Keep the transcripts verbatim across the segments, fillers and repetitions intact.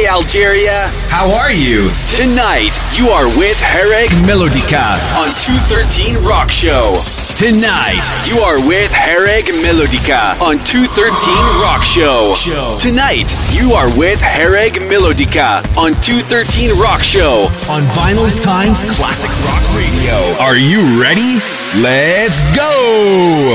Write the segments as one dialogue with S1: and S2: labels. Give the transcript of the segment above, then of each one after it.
S1: Algeria.
S2: How are you?
S1: Tonight, you are with Hereg Melodica on two thirteen Rock Show. Tonight, you are with Hereg Melodica on two thirteen Rock Show. Tonight, you are with Hereg Melodica on two thirteen Rock Show on Vinyl's Times Classic Rock Radio.
S2: Are you ready? Let's go!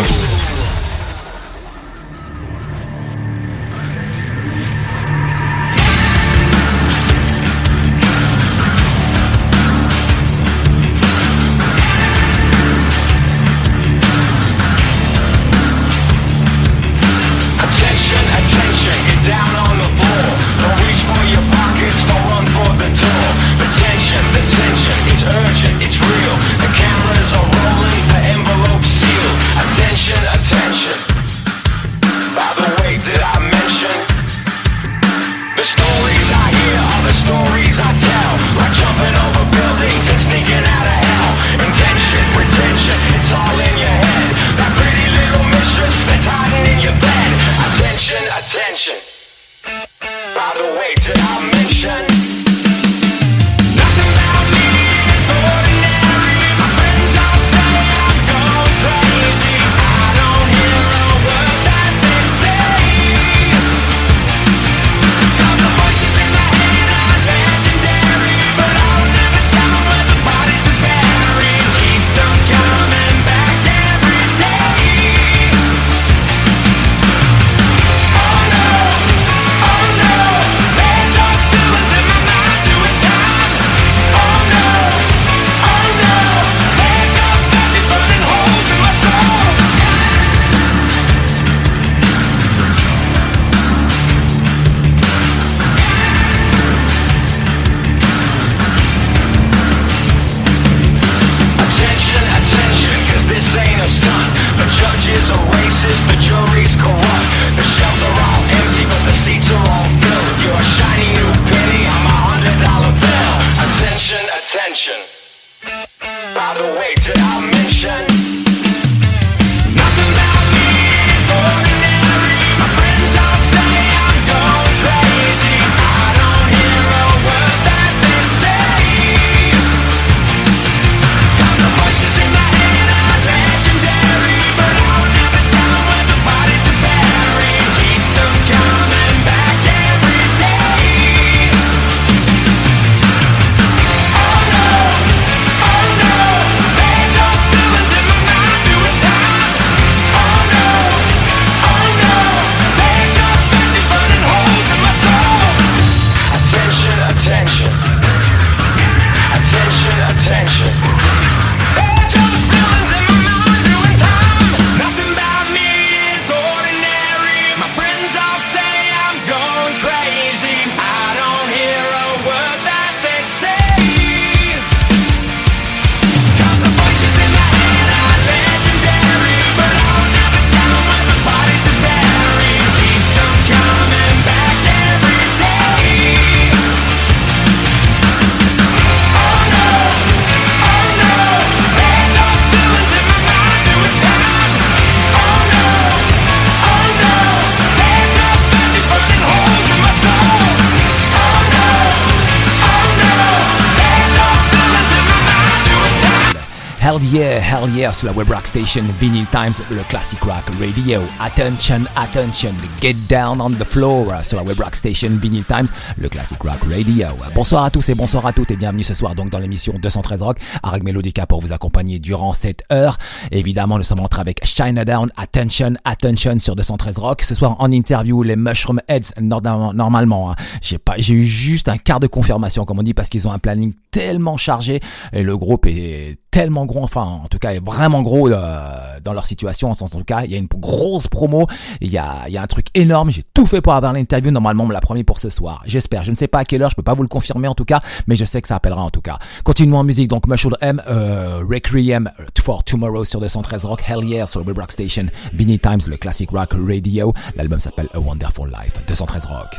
S3: Hell yeah, hell yeah sur la web rock station Vinyl Times, le classic rock radio. Attention, attention, get down on the floor sur la web rock station Vinyl Times, le classic rock radio. Bonsoir à tous et bonsoir à toutes et bienvenue ce soir donc dans l'émission deux cent treize Rock, Hereg Melodica pour vous accompagner durant cette heure. Évidemment, nous sommes entrés avec Shine Down, Attention, Attention sur deux cent treize Rock. Ce soir en interview, les Mushroom Heads, normalement, hein, j'ai pas, j'ai eu juste un quart de confirmation comme on dit parce qu'ils ont un planning tellement chargé et le groupe est tellement gros, enfin en tout cas est vraiment gros euh, dans leur situation. En tout cas, il y a une grosse promo, il y a, il y a un truc énorme. J'ai tout fait pour avoir l'interview. Normalement, on me l'a promis pour ce soir. J'espère. Je ne sais pas à quelle heure, je peux pas vous le confirmer en tout cas, mais je sais que ça appellera en tout cas. Continuons en musique. Donc Mushroom M, euh, Requiem for Tomorrow sur deux cent treize Rock, Hell Yeah sur le Web Rock Station, Vinyl Times, le classic rock radio. L'album s'appelle A Wonderful Life. deux cent treize Rock.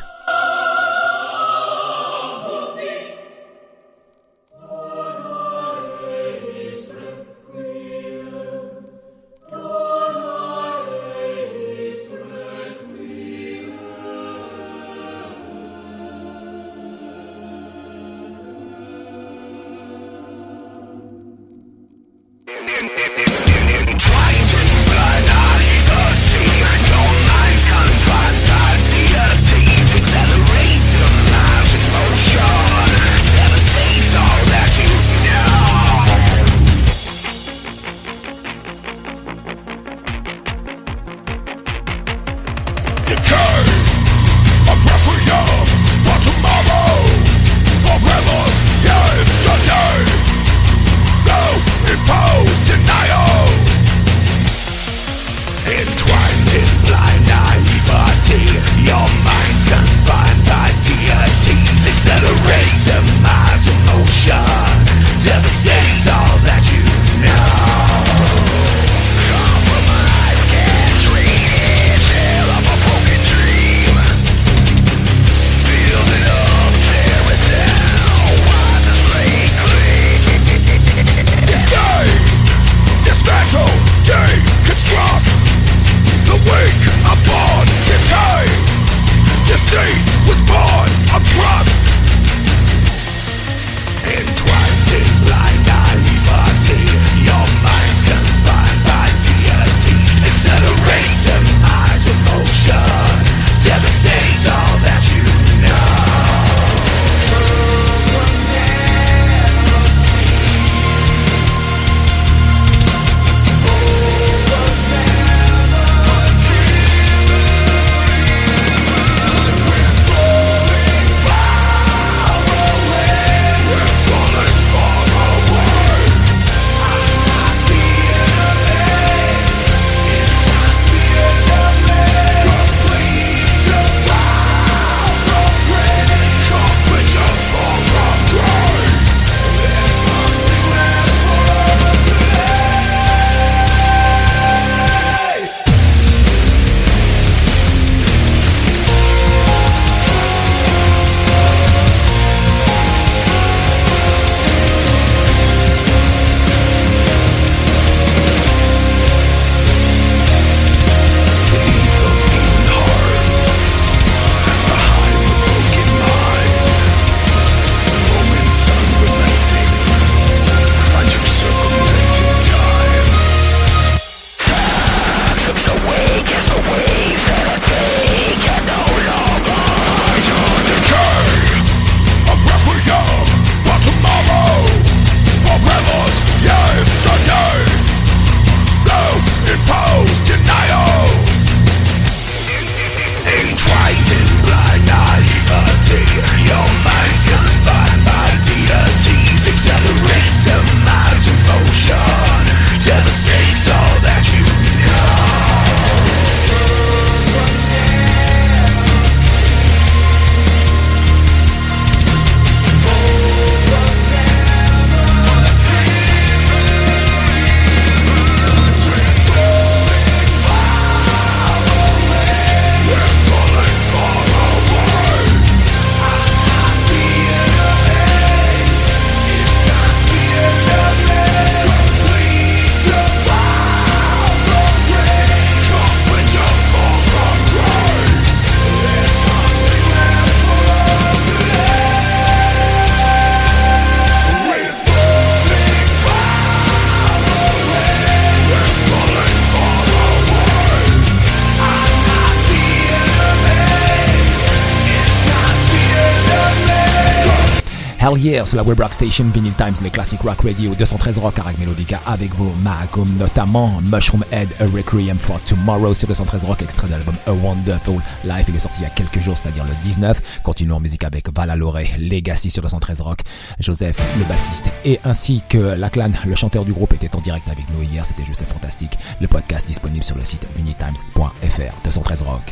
S3: Hell Yeah sur la Web Rock Station, Vinyl Times, les Classic Rock Radio, deux cent treize Rock, Harreg Melodica avec vos Mahagum, notamment Mushroom Head, A Requiem for Tomorrow sur deux cent treize Rock, extrait de l'album A Wonderful Life. Il est sorti il y a quelques jours, c'est-à-dire le dix-neuf. Continuons en musique avec Valalore, Legacy sur deux cent treize Rock. Joseph, le bassiste, et ainsi que Lachlan, le chanteur du groupe, était en direct avec nous hier. C'était juste fantastique. Le podcast disponible sur le site vinyl times point f r. deux cent treize Rock.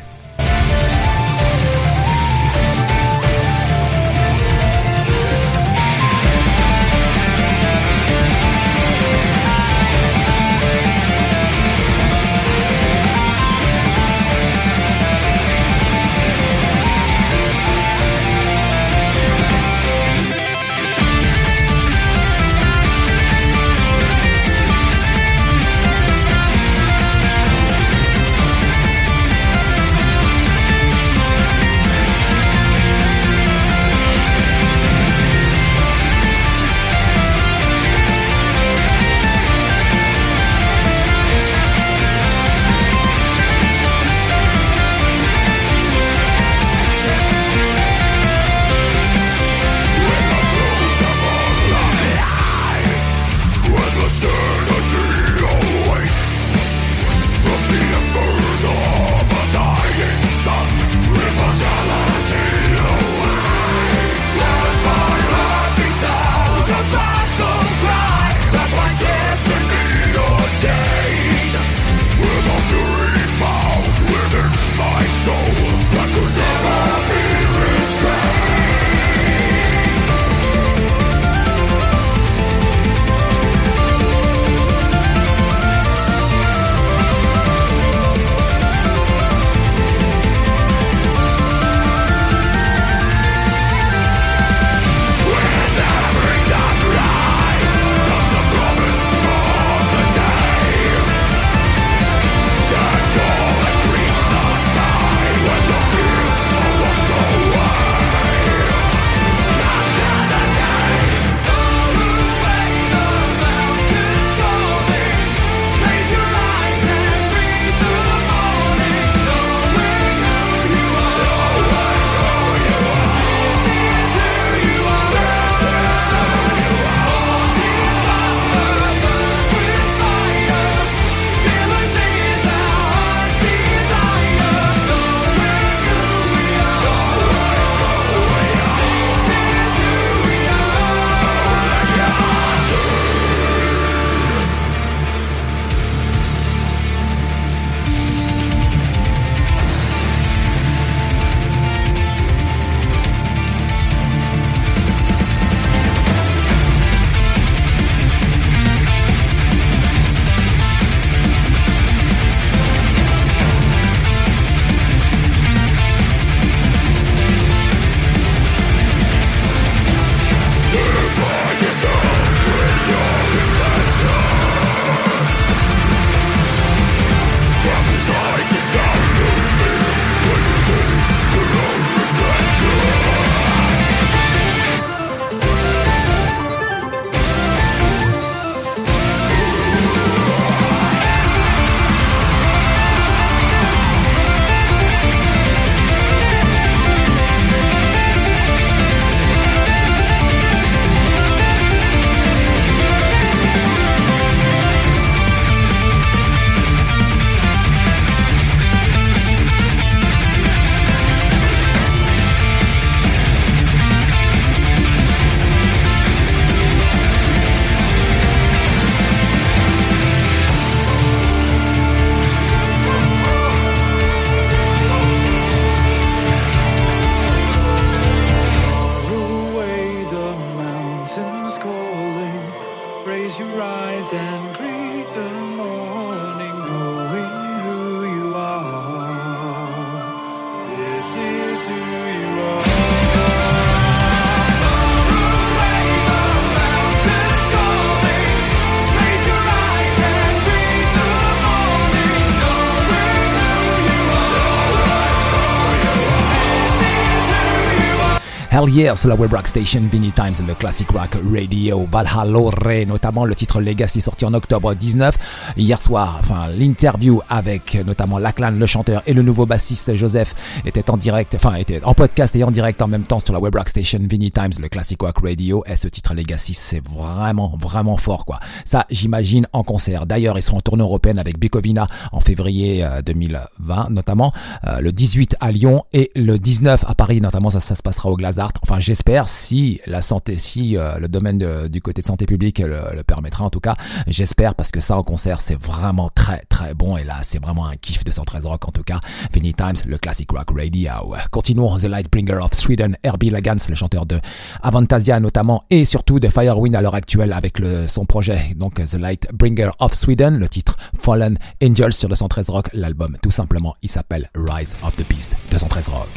S3: Hell Yeah sur la web rock station Vinyl Times, le classic rock radio. Valhalla, notamment le titre Legacy sorti en octobre dix-neuf. Hier soir, enfin l'interview avec notamment Lachlan, le chanteur, et le nouveau bassiste Joseph était en direct, enfin était en podcast et en direct en même temps sur la web rock station Vinyl Times, le classic rock radio. Et ce titre Legacy, c'est vraiment vraiment fort quoi. Ça, j'imagine en concert. D'ailleurs, ils seront en tournée européenne avec Bukovina en février euh, deux mille vingt notamment, euh, le dix-huit à Lyon et le dix-neuf à Paris notamment. Ça, ça se passera au Glazart. Enfin, j'espère, si la santé, si euh, le domaine de, du côté de santé publique le, le permettra en tout cas, j'espère, parce que ça en concert c'est vraiment très très bon, et là c'est vraiment un kiff de cent treize Rock en tout cas. Vinyl Times, le classic rock radio. Continuons, The Lightbringer of Sweden, Herbie Lagans, le chanteur de Avantasia notamment, et surtout de Firewind à l'heure actuelle avec le, son projet, donc The Lightbringer of Sweden, le titre Fallen Angels sur le cent treize Rock, l'album tout simplement il s'appelle Rise of the Beast, deux cent treize Rock.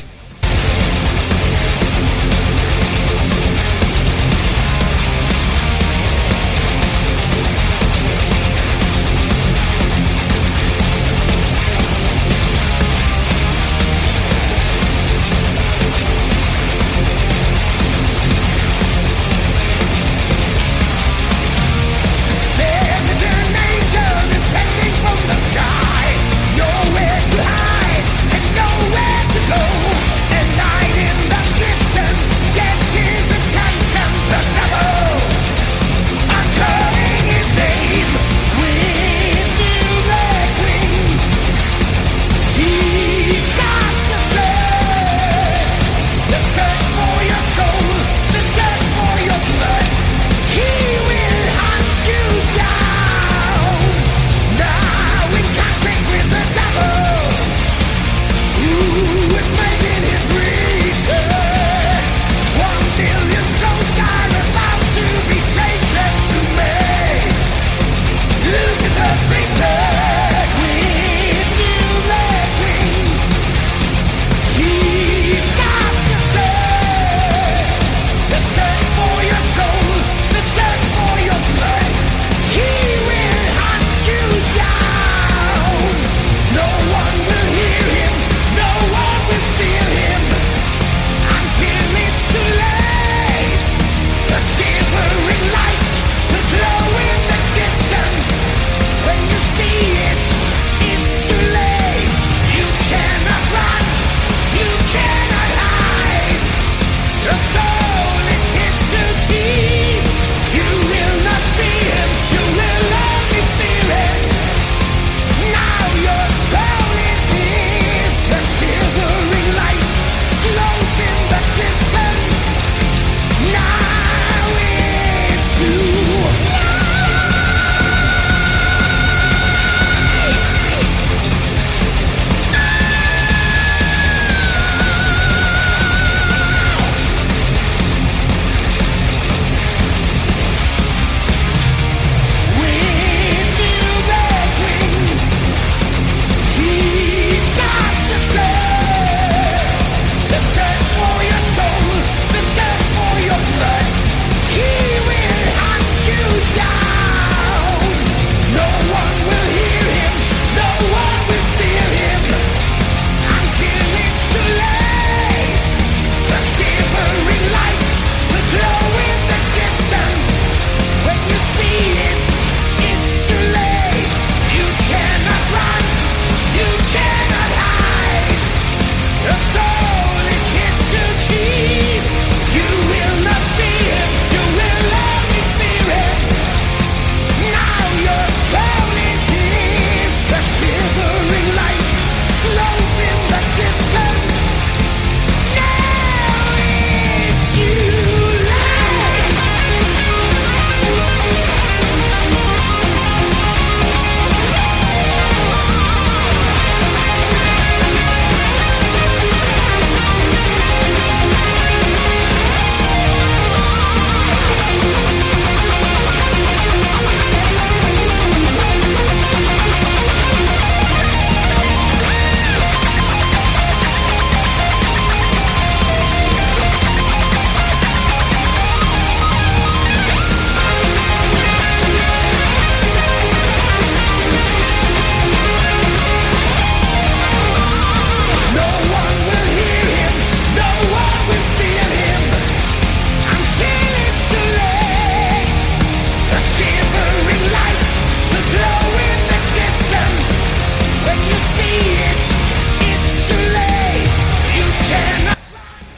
S4: Nowhere to hide and nowhere to go, and I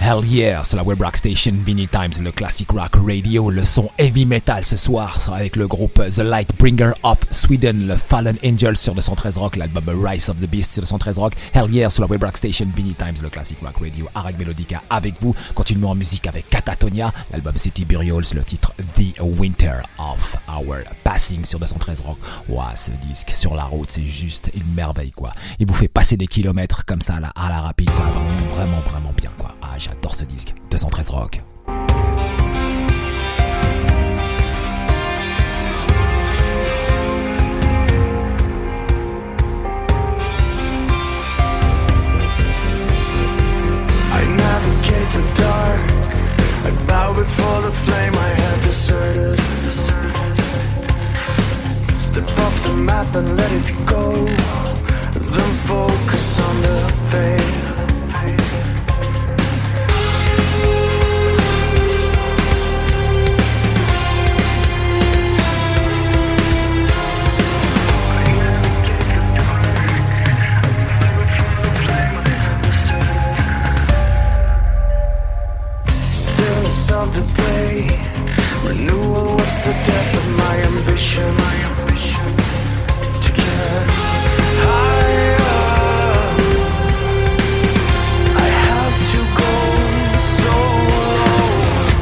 S3: Hell yeah, sur la Web Rock Station, Vinyl Times, le classic rock radio, le son heavy metal ce soir avec le groupe The Lightbringer of Sweden, le Fallen Angels sur deux cent treize Rock, l'album Rise of the Beast sur deux cent treize Rock, Hell yeah sur la Web Rock Station, Vinyl Times, le classic rock radio, Hareg Melodica avec vous. Continuons en musique avec Katatonia, l'album City Burials, le titre The Winter of Our Passing sur deux cent treize Rock. Ouah, ce disque sur la route, c'est juste une merveille quoi. Il vous fait passer des kilomètres comme ça à la, à la rapide quoi, vraiment, vraiment, vraiment bien quoi. Ah, j'adore ce disque, deux cent treize Rock.
S4: I navigate the dark, I bow before the flame I had deserted. Step off the map and let it go, then focus on the fade. Of the day, renewal was the death of my ambition. To get higher, I have to go so low.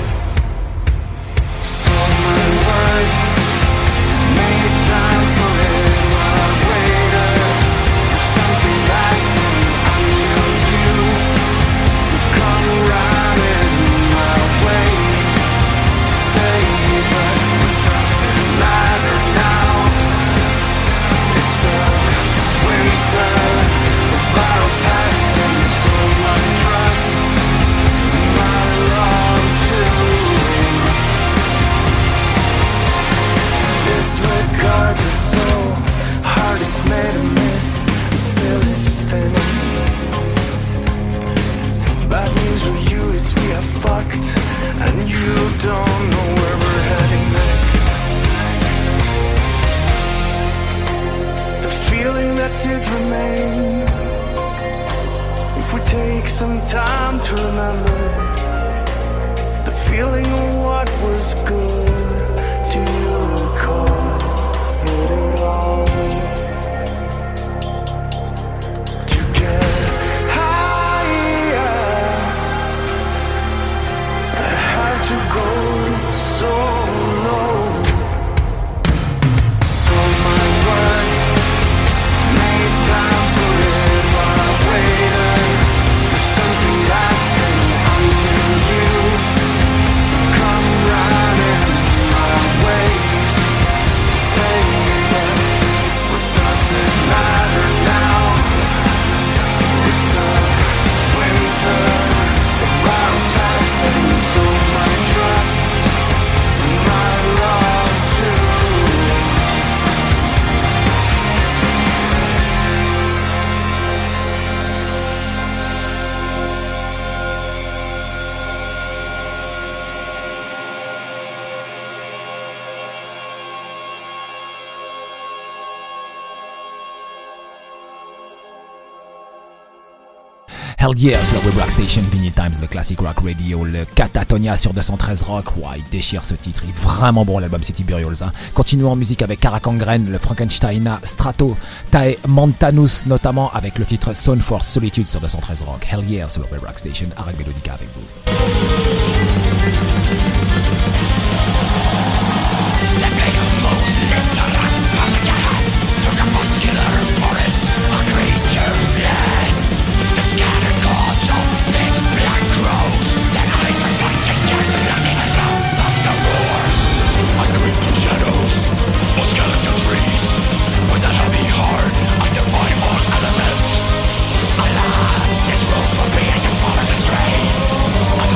S4: So my worth made time for it while I waited for something lasting until you would come around and way to stay, but it doesn't matter now. It's the winter of our passing, so my trust, my love too. Disregard the soul, heart is made of mist, and still it's thinning. Bad news for you is we are fucked, and you don't know where we're heading next. The feeling that did remain, if we take some time to remember, the feeling of what was good, do you recall it at all? To get to go so low. So my worth made time for it while I waited for something lasting until you come running my way to stay. What does it matter now? It's the winter of our passing, so my trust, my love too.
S3: Hell yeah sur la Web Rock Station, Vinyl Times, le classic rock radio, le Katatonia sur deux cent treize Rock. Ouah, il déchire ce titre, il est vraiment bon l'album City Burials. Hein. Continuons en musique avec Karakangren, le Frankensteina Strato Tae Montanus, notamment avec le titre Son for Solitude sur deux cent treize Rock. Hell yeah sur la Web Rock Station, Hareg Melodica avec vous.
S5: Alas, it's room for being and falling astray.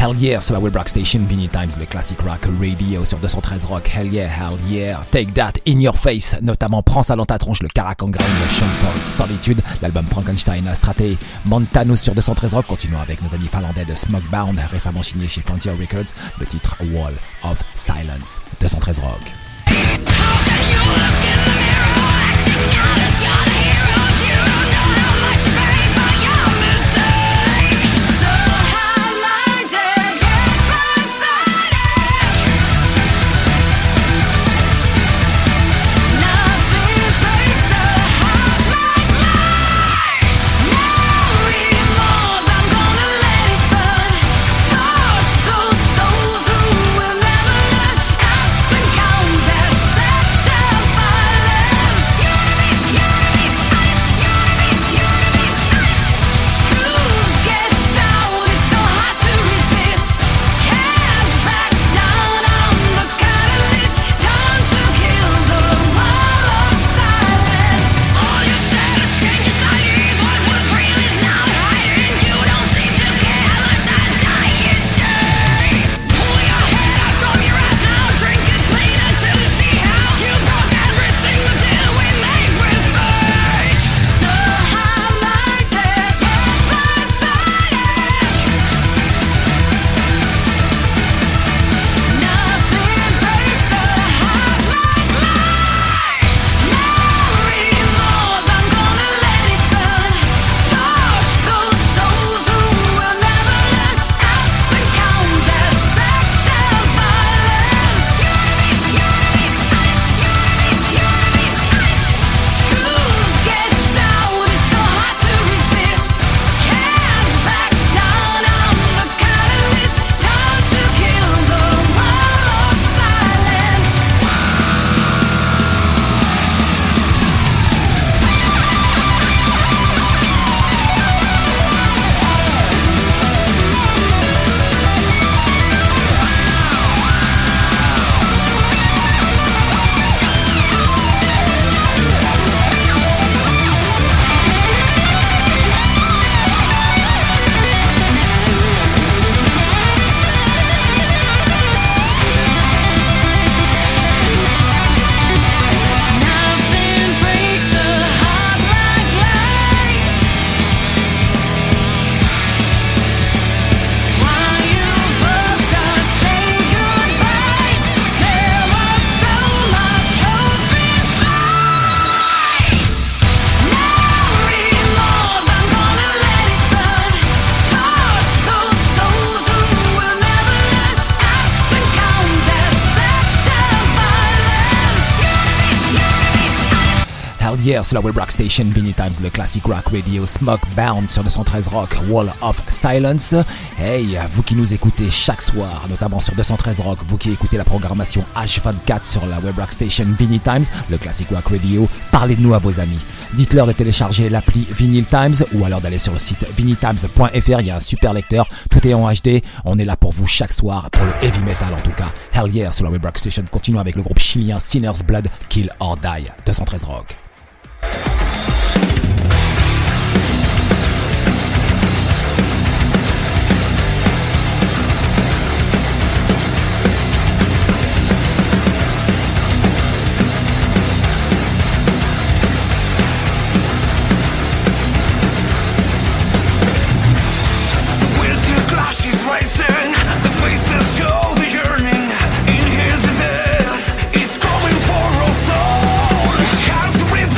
S3: Hell Yeah sur la web rock station Vinyl Times, le classic rock radio sur deux cent treize Rock. Hell Yeah, Hell Yeah, Take That, In Your Face, notamment Prends ça dans ta tronche, le Caracan Grain, le Sean Paul, Solitude, l'album Frankenstein, Astraté, Montanus sur deux cent treize Rock. Continuons avec nos amis finlandais de Smokebound, récemment signé chez Frontier Records, le titre Wall of Silence, deux cent treize Rock. Hier sur la web rock station Vinyl Times, le classic rock radio Smokebound sur deux cent treize Rock, Wall of Silence. Hey, vous qui nous écoutez chaque soir, notamment sur deux cent treize Rock, vous qui écoutez la programmation H vingt-quatre sur la web rock station Vinyl Times, le classic rock radio, parlez de nous à vos amis. Dites-leur de télécharger l'appli Vinyl Times ou alors d'aller sur le site vinyl times point f r. Il y a un super lecteur, tout est en H D. On est là pour vous chaque soir, pour le heavy metal en tout cas. Hell Yeah sur la web rock station. Continuons avec le groupe chilien Sinner's Blood, Kill or Die, deux cent treize Rock.
S4: With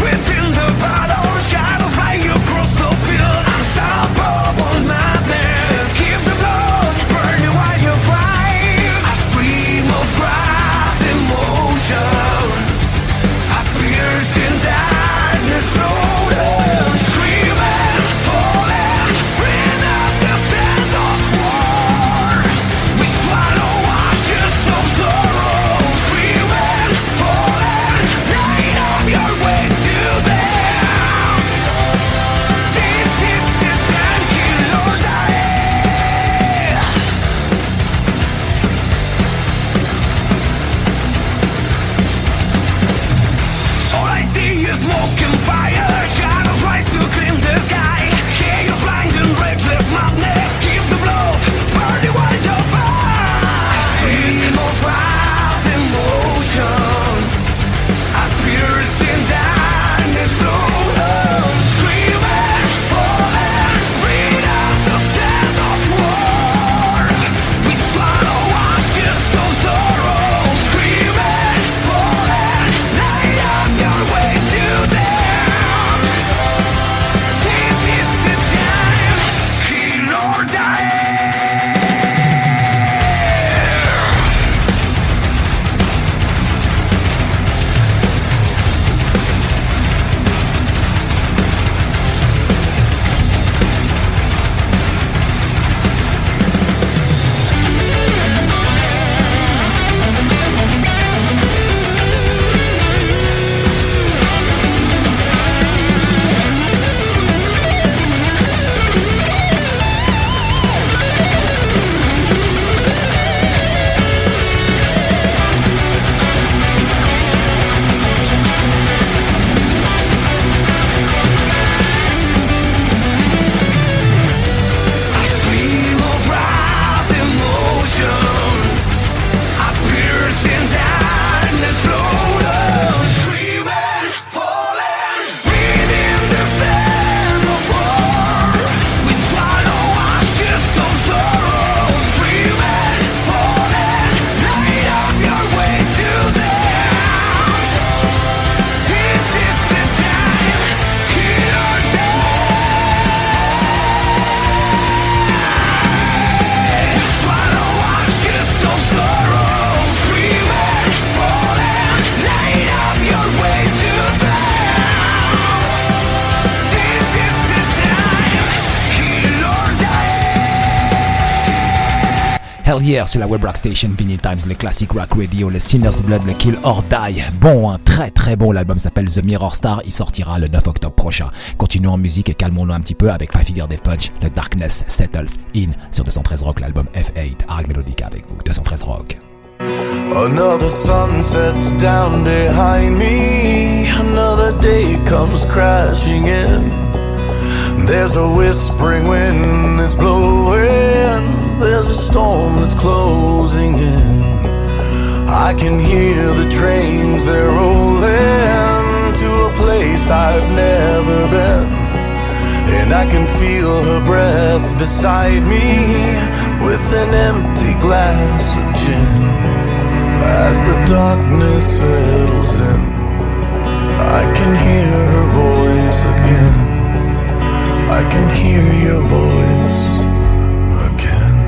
S3: Hell yeah, sur la Web Rock Station, Vinyl Times, le Classic Rock Radio, le Sinner's Blood, le Kill or Die. Bon, hein, très très bon, l'album s'appelle The Mirror Star, il sortira le neuf octobre prochain. Continuons en musique et calmons-nous un petit peu avec Five Finger Death Punch, le Darkness Settles In sur deux cent treize Rock, l'album F huit, Arc Melodica avec vous, deux cent treize Rock.
S4: Another sun sets down behind me. Another day comes crashing in. There's a whispering wind that's blowing. There's a storm that's closing in. I can hear the trains, they're rolling to a place I've never been. And I can feel her breath beside me with an empty glass of gin. As the darkness settles in, I can hear her voice again. I can hear your voice again.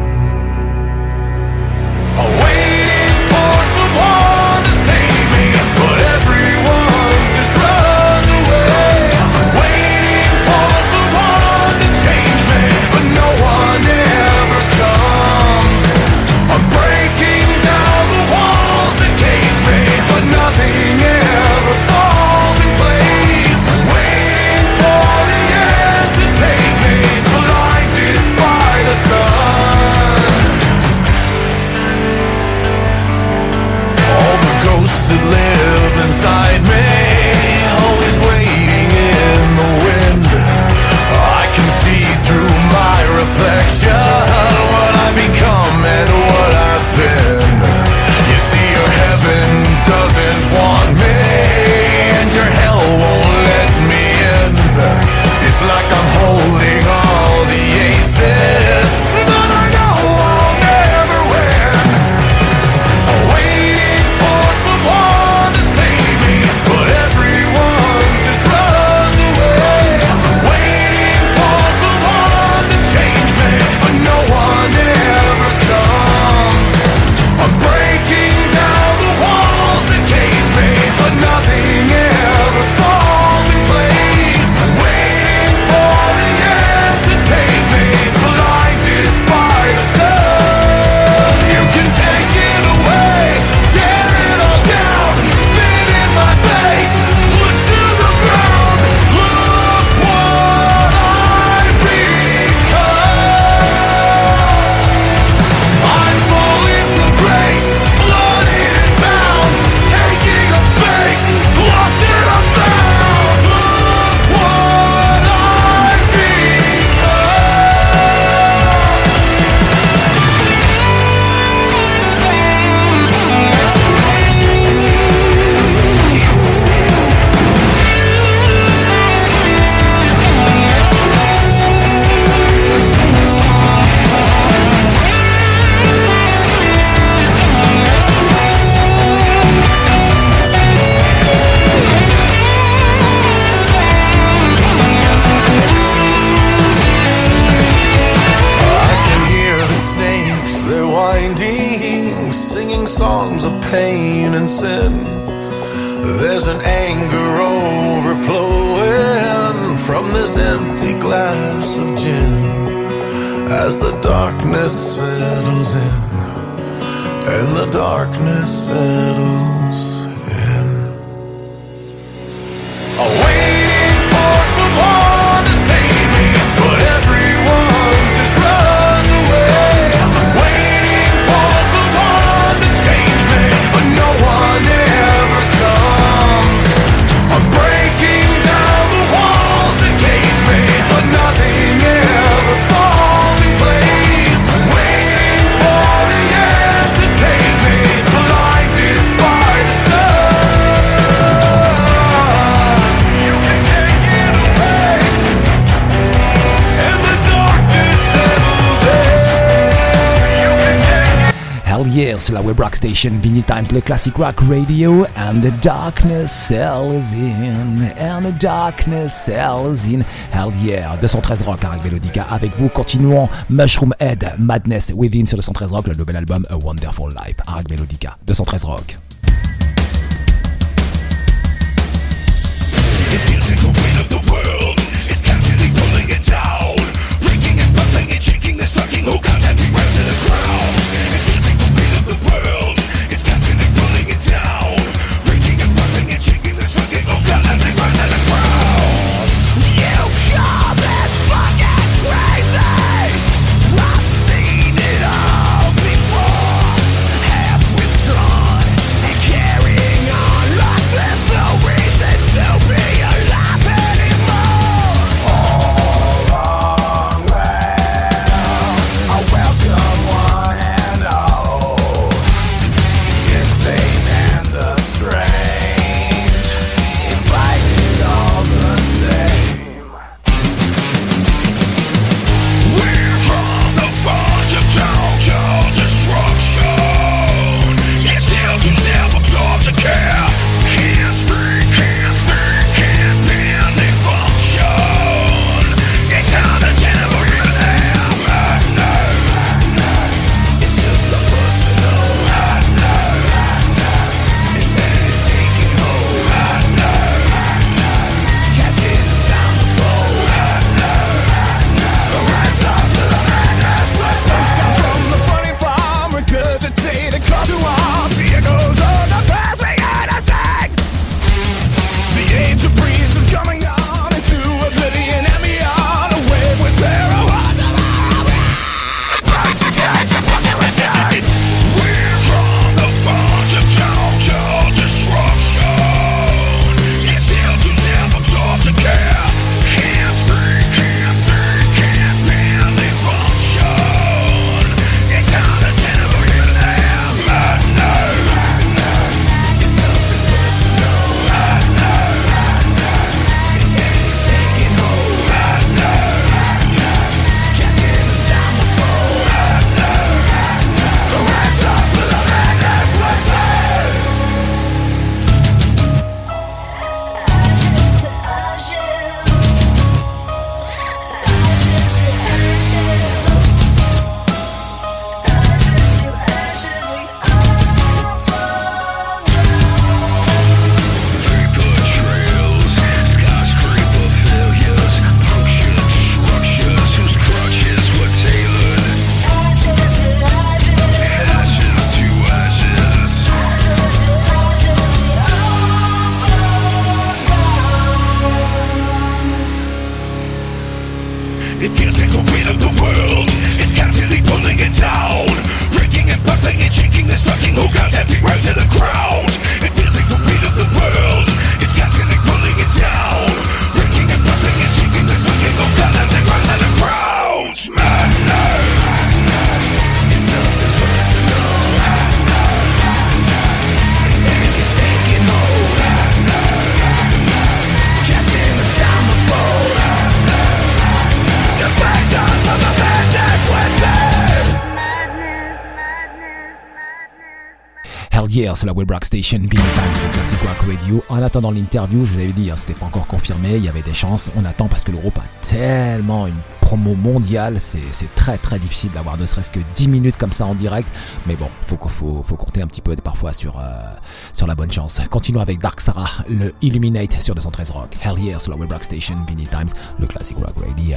S4: I'm waiting for someone to save me, but everyone just runs away. I'm waiting for someone to change me, but no one ever comes. I'm breaking down the walls that cage me, but nothing ever falls in place. I'm waiting for the end to take me, blinded by the sun. All the ghosts that live inside me, always waiting in the wind. I can see through my reflection what I've become and what I've been. You see, your heaven doesn't want me, and your hell won't let me in. It's like I'm holding all the aces, but I know I'll never win. I'm waiting for someone to save me, but everyone just runs away. I'm waiting for someone to change me, but no one ever comes. I'm breaking down the walls that cage me, but nothing ever falls in place. I'm waiting for the end to take me, blinded by the sun. You can take it away, tear it all down, spit in my face, push to the ground. Look what I've become. I'm falling from grace, blooded and bound, taking up space, lost and unfound. Look what I've become. I can hear the snakes, they're winding, singing songs of pain and sin. There's an anger overflowing from this empty glass of gin. As the darkness settles in, and the darkness settles in. I'm waiting for someone to save me, but everyone just runs away. I'm waiting for someone to change me, but no one ever comes. I'm breaking down the walls that cage me, but nothing ever falls in place. I'm waiting for the end to take me, blinded by the sun. You can take it away, and the darkness settles in. You can take it.
S3: Hell yeah, sur la Web Rock Station, Vinyl Times, le Classic Rock Radio, and the darkness settles in, and the darkness settles in. Hell yeah, deux cent treize Rock, Arc Melodica avec vous. Continuons, Mushroom Head, Madness Within sur deux cent treize Rock, le nouvel album A Wonderful Life, Arc Melodica, deux cent treize Rock.
S5: The musical weight of the world is constantly pulling it down, breaking and buckling and shaking this fucking whole goddamn right to the ground. It feels like the weight of the world is constantly pulling it down, breaking and buckling and shaking the stocking. Oh God, that beat right to the ground. It feels like the weight of the world is constantly pulling it down, breaking and buckling and shaking the stocking. Oh God, that beat right to the ground. Madness, it's nothing personal. It's taking hold. Catching the sound of fold. The factors of the madness within.
S3: Hell yeah, sur la Web Rock Station, Beanie Times, le Classic Rock Radio. En attendant l'interview, je vous avais dit, hein, c'était pas encore confirmé, il y avait des chances. On attend parce que le groupe a tellement une promo mondiale, c'est, c'est très très difficile d'avoir ne serait-ce que dix minutes comme ça en direct. Mais bon, faut, faut, faut compter un petit peu parfois sur, euh, sur la bonne chance. Continuons avec Dark Sarah, le Illuminate sur deux cent treize Rock. Hell yeah, sur la Web Rock Station, Beanie Times, le Classic Rock Radio.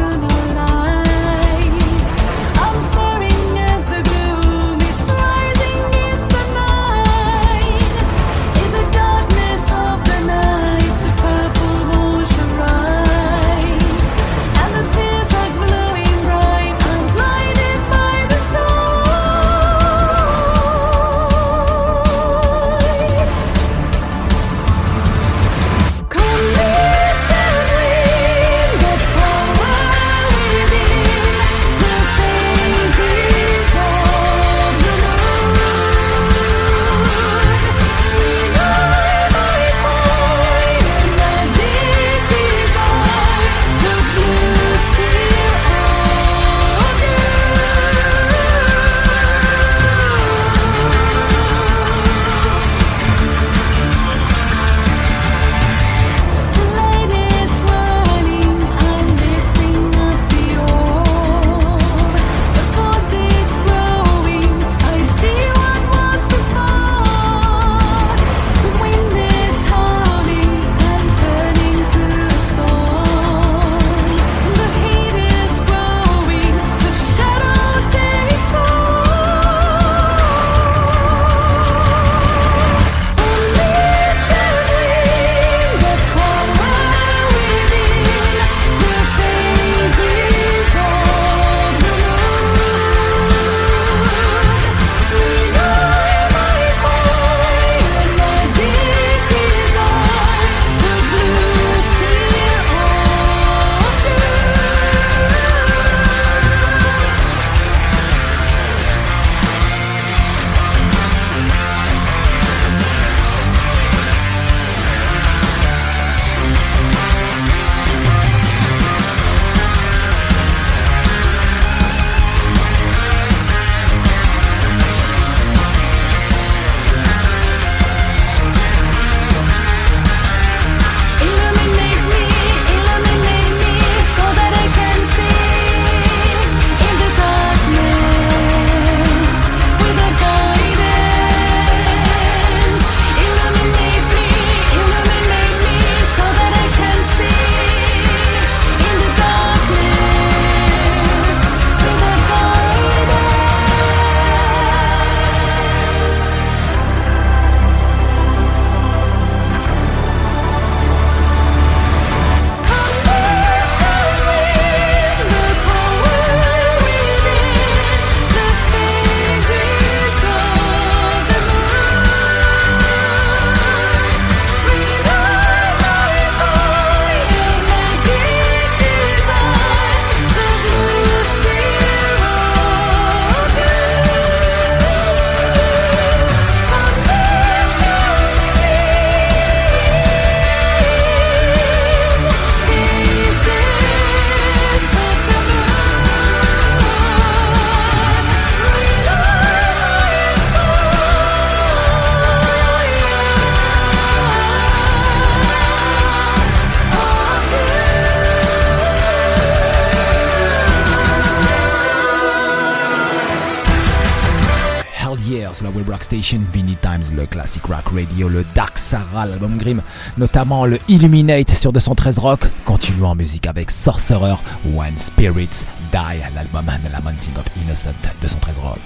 S3: sur la Web Rock Station, Beanie Times, le Classic Rock Radio, le Dark Sarah, l'album Grimm, notamment le Illuminate sur deux cent treize Rock. Continuons en musique avec Sorcerer, When Spirits Die, l'album The Lamenting of Innocent, deux cent treize Rock.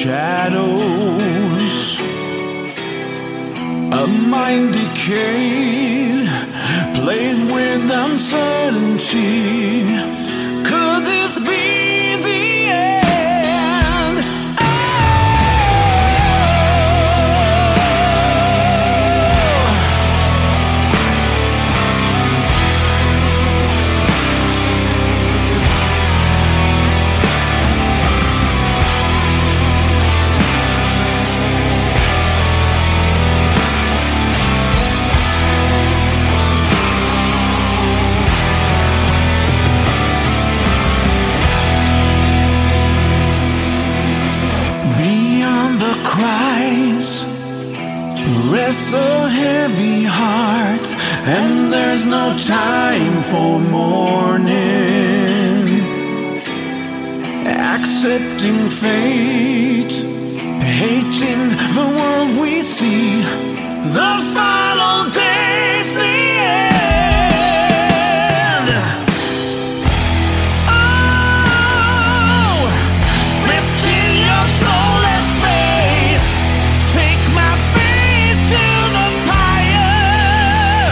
S4: shadows, a mind decayed, played with uncertainty. Could this be the end? Oh! Rests a heavy heart, and there's no time for mourning. Accepting fate, hating the world we see. The final day's the end. Oh, slipped in your soulless face. Take my faith to the pyre.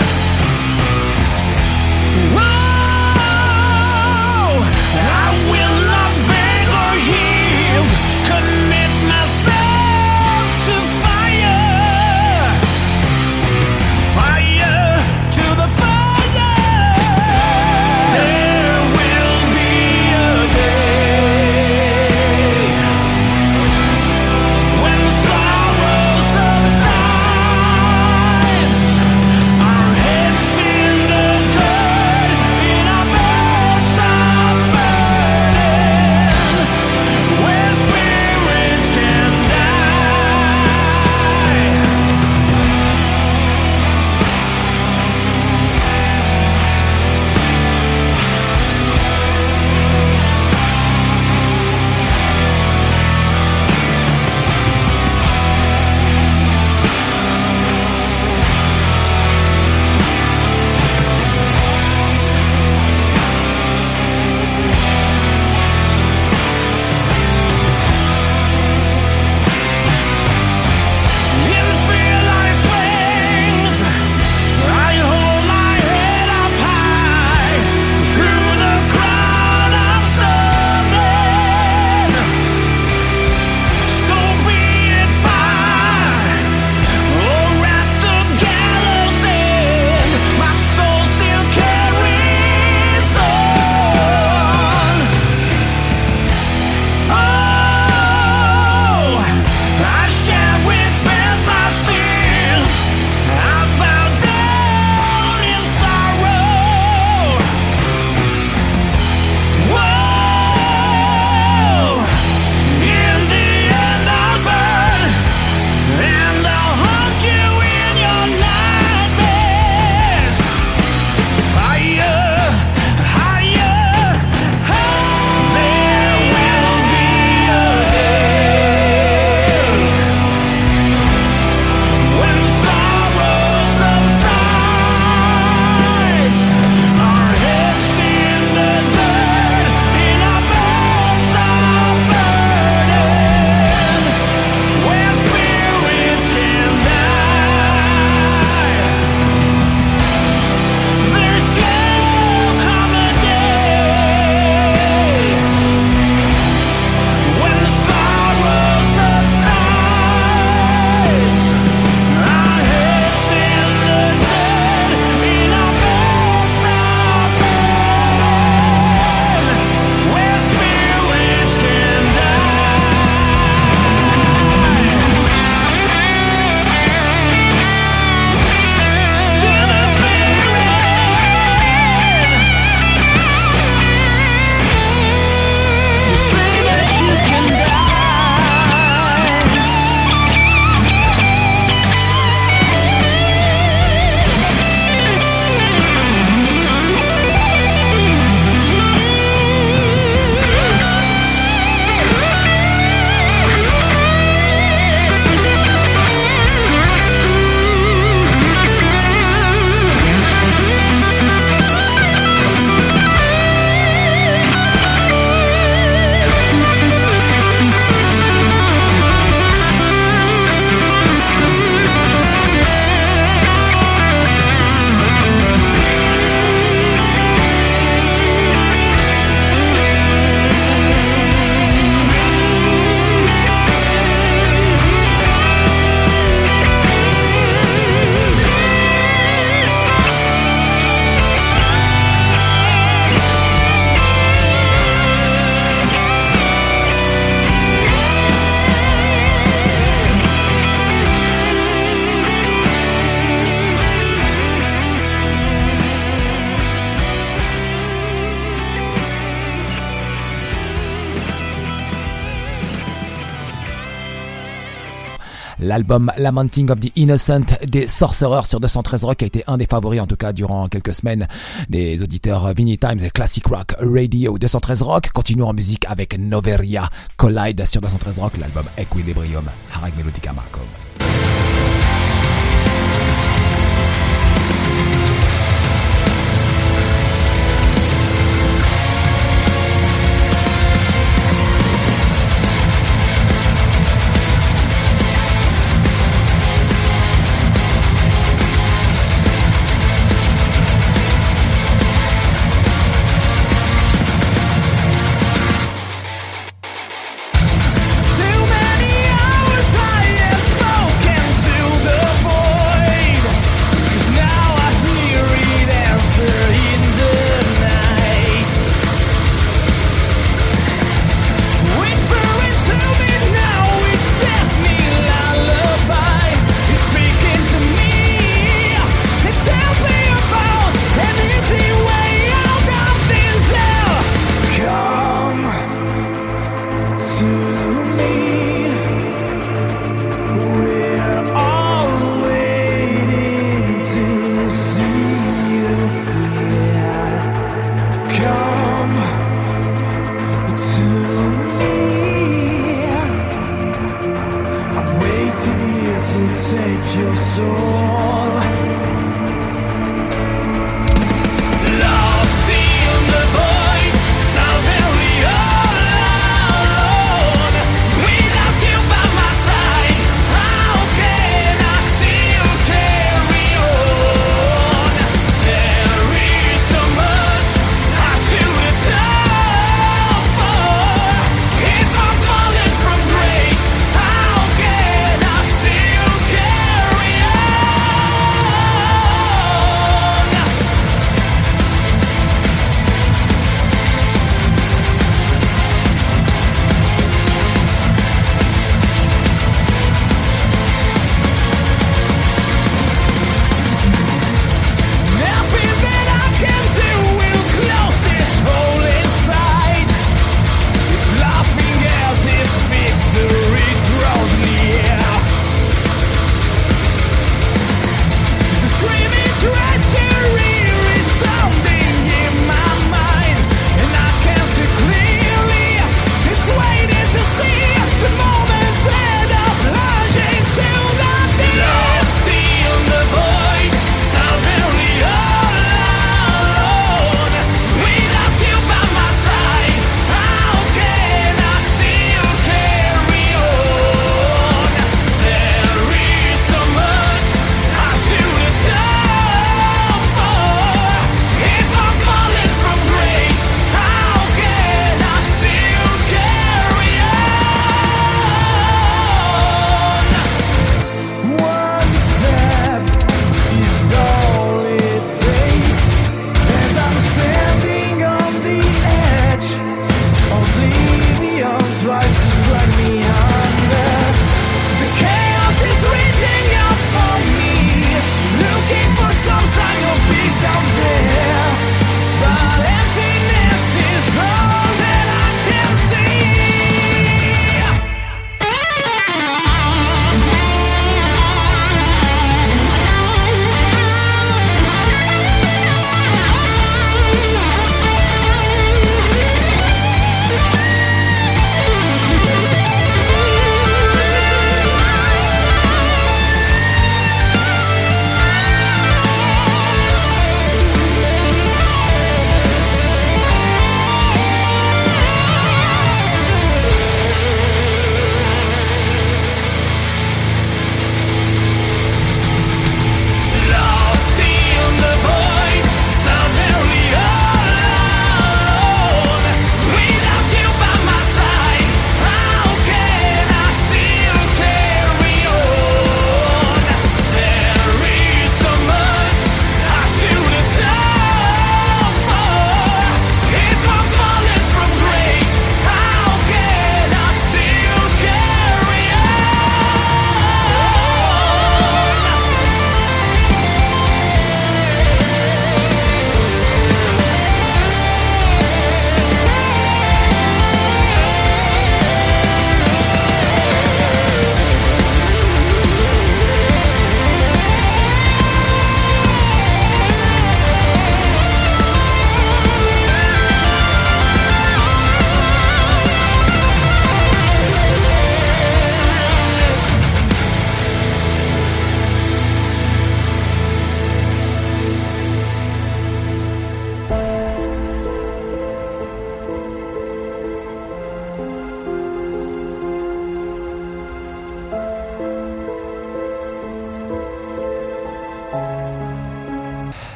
S4: Whoa, I will not beg or yield. Commit myself to fire. Fire.
S3: L'album Lamenting of the Innocent des Sorcerers sur deux cent treize Rock a été un des favoris, en tout cas durant quelques semaines, des auditeurs Vinyl Times et Classic Rock Radio. Deux cent treize Rock continue en musique avec Noveria Collide sur deux cent treize Rock, l'album Equilibrium, Harag Melodica Markov.
S4: Too many hours I have spoken to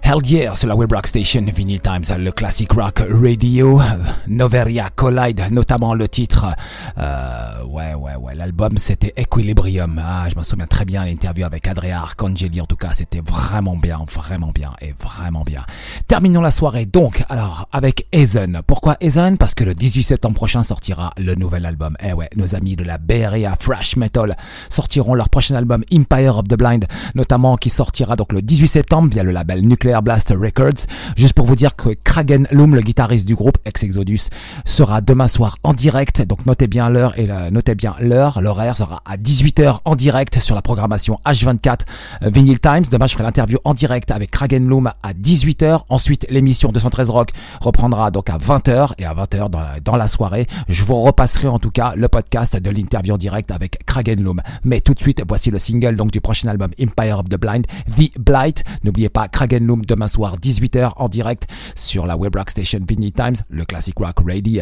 S3: Hell yeah, sur la Web Rock Station, Vinyl Times, le Classic Rock Radio, Noveria Collide, notamment le titre, euh, ouais, ouais, ouais, l'album c'était Equilibrium, ah, je me souviens très bien l'interview avec Andrea Arcangeli, en tout cas c'était vraiment bien, vraiment bien, et vraiment bien. Terminons la soirée donc, alors, avec Hazen. Pourquoi Hazen? Parce que le dix-huit septembre prochain sortira le nouvel album. Eh ouais, nos amis de la Bay Area Thrash Metal sortiront leur prochain album Empire of the Blind, notamment qui sortira donc le dix-huit septembre via le label Nuclear Blast Records. Juste pour vous dire que Kragen Loom, le guitariste du groupe ex-Exodus, sera demain soir en direct. Donc notez bien l'heure et la, notez bien l'heure. L'horaire sera à dix-huit heures en direct sur la programmation H vingt-quatre euh, Vinyl Times. Demain, je ferai l'interview en direct avec Kragen Loom à dix-huit heures. Ensuite, l'émission deux cent treize Rock reprendra donc à vingt heures et à vingt heures dans la, dans la soirée, je vous repasserai en tout cas le podcast de l'interview en direct avec Kragen Loom. Mais tout de suite, voici le single donc du prochain album Empire of the Blind, The Blight. N'oubliez pas Kragen Loom demain soir dix-huit heures en direct sur la Web Rock Station Vinyl Times, le Classic Rock Radio.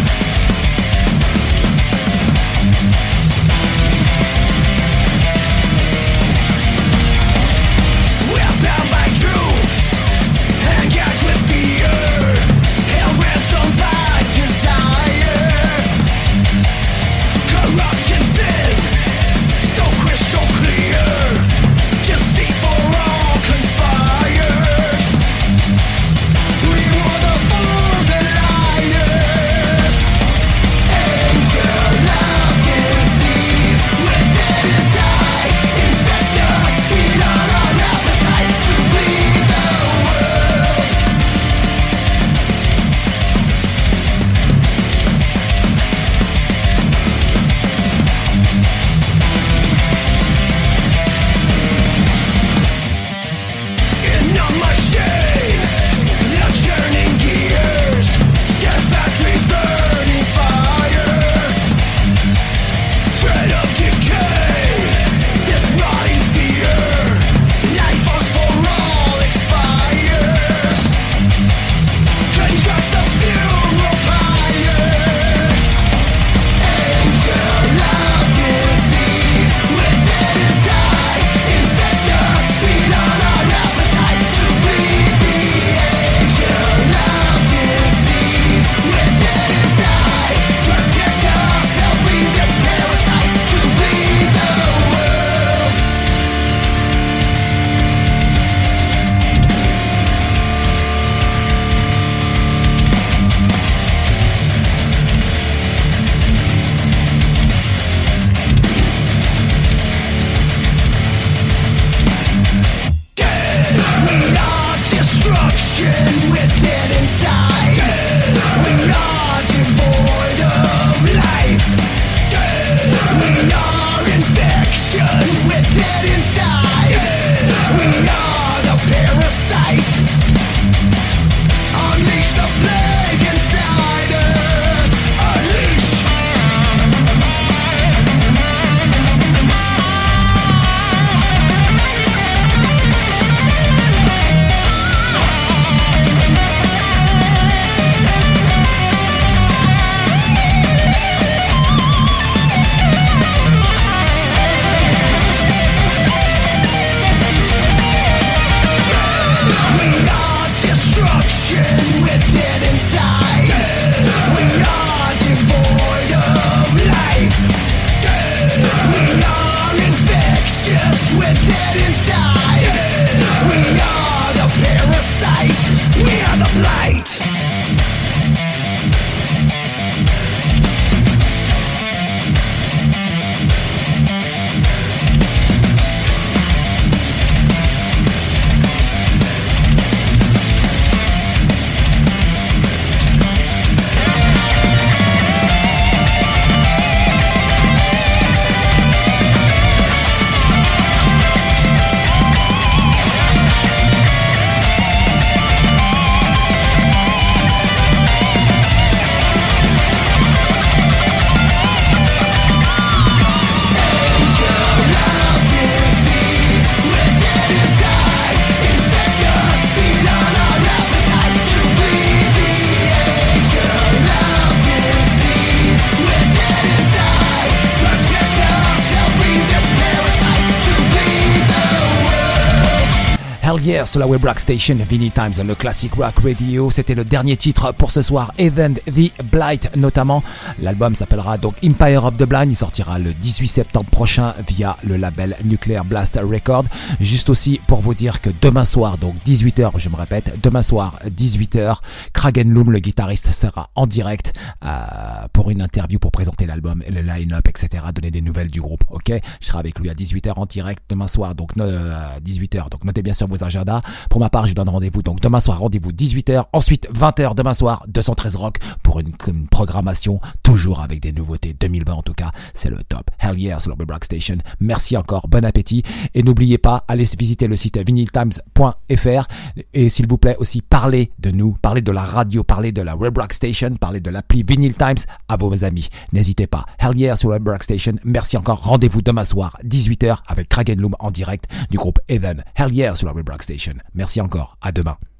S6: We'll be right back.
S3: Hell Yeah sur la Web Rock Station, Vinyl Times, le classic rock radio. C'était le dernier titre pour ce soir, Heathen the Blight notamment. L'album s'appellera donc Empire of the Blind. Il sortira le dix-huit septembre prochain via le label Nuclear Blast Records. Juste aussi pour vous dire que demain soir, donc dix-huit heures, je me répète, demain soir dix-huit heures, Kragen Loom, le guitariste, sera en direct euh, pour une interview pour présenter l'album et le line-up, et cetera. Donner des nouvelles du groupe, ok? Je serai avec lui à dix-huit heures en direct demain soir, donc euh, dix-huit heures. Donc notez bien sur vos agendas. Pour ma part, je vous donne rendez-vous. Donc demain soir, rendez-vous dix-huit heures. Ensuite, vingt heures demain soir, deux cent treize Rock pour une, une programmation toujours avec des nouveautés. deux mille vingt en tout cas, c'est le top. Hell yeah sur la Web Rock Station. Merci encore, bon appétit. Et n'oubliez pas, allez visiter le site vinyl times point f r et s'il vous plaît aussi, parlez de nous, parlez de la radio, parlez de la Web Rock Station, parlez de l'appli Vinyl Times à vos amis. N'hésitez pas. Hell yeah sur la Web Rock Station. Merci encore. Rendez-vous demain soir, dix-huit heures avec Kragen Loom en direct du groupe Heathen. Hell yeah sur la Web Rock Station. Merci encore. À demain.